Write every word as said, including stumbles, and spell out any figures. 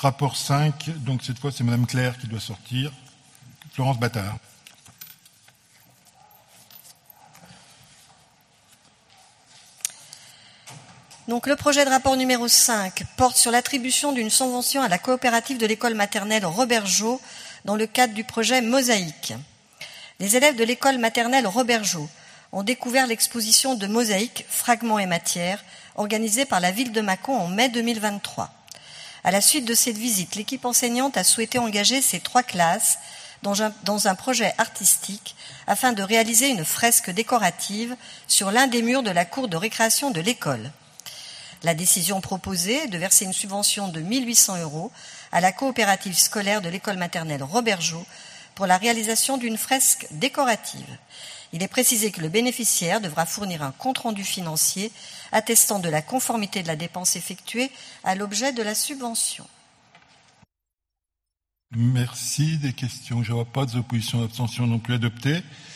Rapport cinq, donc cette fois c'est Madame Claire qui doit sortir. Florence Battard. Donc, le projet de rapport numéro cinq porte sur l'attribution d'une subvention à la coopérative de l'école maternelle Robergeau dans le cadre du projet Mosaïque. Les élèves de l'école maternelle Robergeau ont découvert l'exposition de Mosaïque, fragments et matières, organisée par la ville de Mâcon en mai deux mille vingt-trois. À la suite de cette visite, l'équipe enseignante a souhaité engager ces trois classes dans un, dans un projet artistique afin de réaliser une fresque décorative sur l'un des murs de la cour de récréation de l'école. La décision proposée est de verser une subvention de mille huit cents euros à la coopérative scolaire de l'école maternelle Robergeau pour la réalisation d'une fresque décorative. Il est précisé que le bénéficiaire devra fournir un compte-rendu financier attestant de la conformité de la dépense effectuée à l'objet de la subvention. Merci. Des questions? Je ne vois pas. Des oppositions, d'abstention non plus adoptées.